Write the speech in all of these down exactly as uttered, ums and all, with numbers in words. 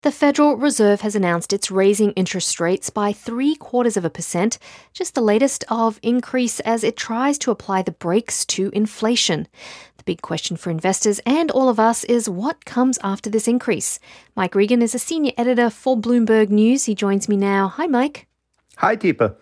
The Federal Reserve has announced it's raising interest rates by three quarters of a percent, just the latest of increase as it tries to apply the brakes to inflation. The big question for investors and all of us is what comes after this increase. Mike Regan is a senior editor for Bloomberg News. He joins me now. Hi, Mike. Hi, Deepa.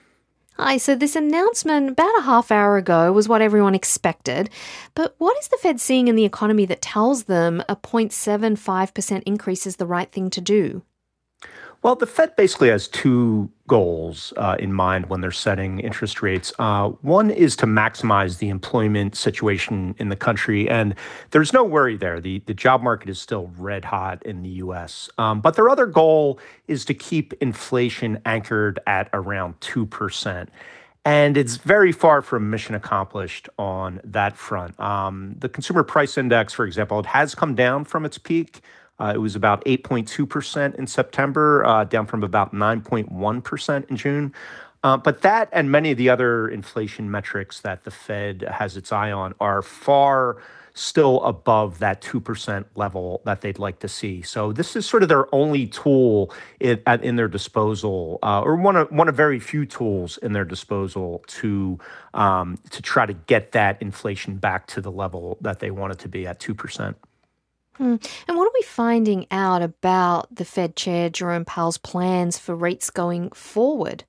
Hi, so this announcement about a half hour ago was what everyone expected. But what is the Fed seeing in the economy that tells them a zero point seven five percent increase is the right thing to do? Well, the Fed basically has two goals uh, in mind when they're setting interest rates. Uh, one is to maximize the employment situation in the country, and there's no worry there. The, the job market is still red hot in the U S. Um, but their other goal is to keep inflation anchored at around two percent. And it's very far from mission accomplished on that front. Um, the consumer price index, for example, it has come down from its peak. Uh, it was about eight point two percent in September, uh, down from about nine point one percent in June. Uh, but that and many of the other inflation metrics that the Fed has its eye on are far still above that two percent level that they'd like to see. So this is sort of their only tool in, at, in their disposal, uh, or one of one of very few tools in their disposal to um, to try to get that inflation back to the level that they want it to be at two percent. Hmm. And what are we finding out about the Fed Chair Jerome Powell's plans for rates going forward?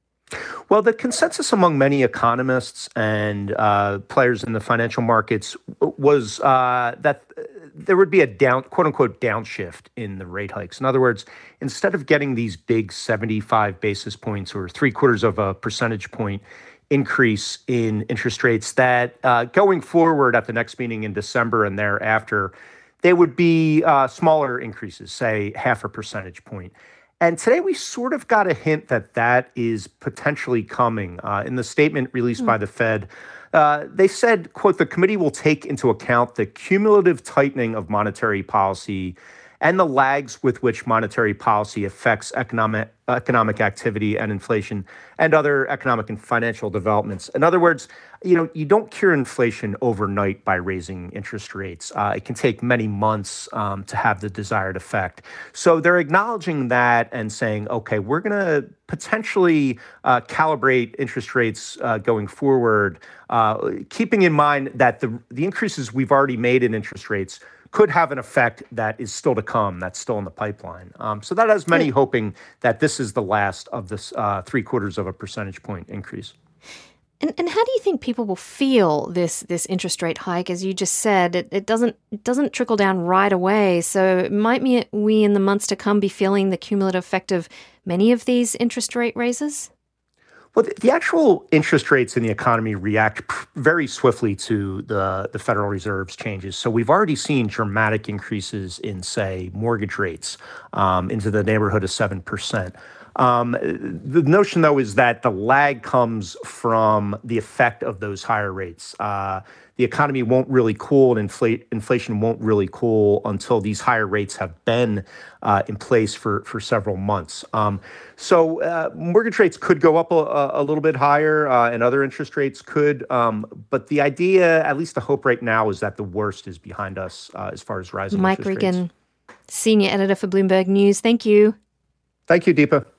Well, the consensus among many economists and uh, players in the financial markets was uh, that there would be a down, quote unquote, downshift in the rate hikes. In other words, instead of getting these big seventy-five basis points or three quarters of a percentage point increase in interest rates, that uh, going forward at the next meeting in December and thereafter, they would be uh, smaller increases, say half a percentage point. And today we sort of got a hint that that is potentially coming. Uh, in the statement released mm. by the Fed, uh, they said, quote, the committee will take into account the cumulative tightening of monetary policy and the lags with which monetary policy affects economic economic activity and inflation and other economic and financial developments. In other words, you know, you don't cure inflation overnight by raising interest rates. Uh, it can take many months um, to have the desired effect. So they're acknowledging that and saying, okay, we're going to potentially uh, calibrate interest rates uh, going forward, uh, keeping in mind that the the increases we've already made in interest rates could have an effect that is still to come, that's still in the pipeline. Um, so that has many hoping that this is the last of this uh, three quarters of a percentage point increase. And and how do you think people will feel this this interest rate hike? As you just said, it, it doesn't it doesn't trickle down right away. So might we, we in the months to come be feeling the cumulative effect of many of these interest rate raises? Well, the, the actual interest rates in the economy react p- very swiftly to the, the Federal Reserve's changes. So we've already seen dramatic increases in, say, mortgage rates um, into the neighborhood of seven percent. Um, the notion, though, is that the lag comes from the effect of those higher rates. Uh, the economy won't really cool and inflate, inflation won't really cool until these higher rates have been uh, in place for, for several months. Um, so uh, mortgage rates could go up a, a little bit higher uh, and other interest rates could. Um, but the idea, at least the hope right now, is that the worst is behind us uh, as far as rising Mike interest Regan, rates. senior editor for Bloomberg News. Thank you. Thank you, Deepa.